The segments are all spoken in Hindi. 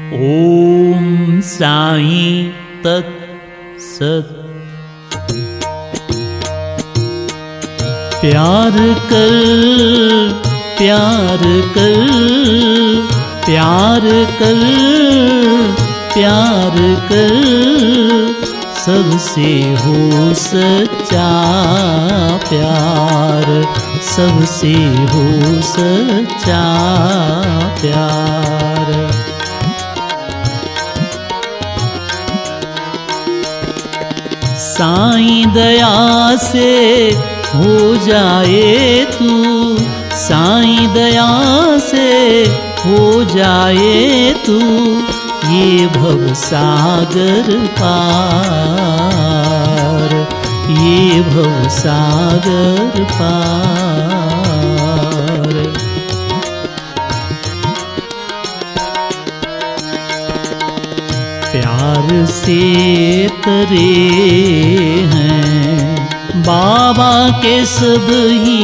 ओम साईं तत्सत। प्यार कर प्यार कर प्यार कर प्यार कर, सबसे हो सच्चा प्यार, सबसे हो सच्चा प्यार। साईं दया से हो जाए तू, साईं दया से हो जाए तू, ये भव सागर पार, ये भव सागर पार। प्यार से तरे हैं बाबा के सब ही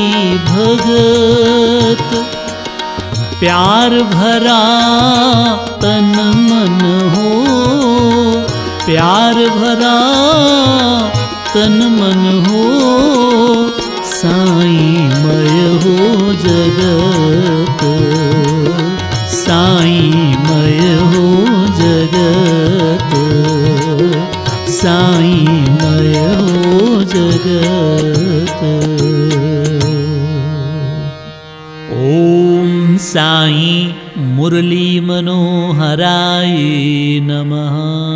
भगत, प्यार भरा तन मन हो, प्यार भरा तन मन हो, साईं मय हो जगत, साईं मय हो जगत, साईं मय हो जगत। ओम साईं मुरली मनोहराय नमः।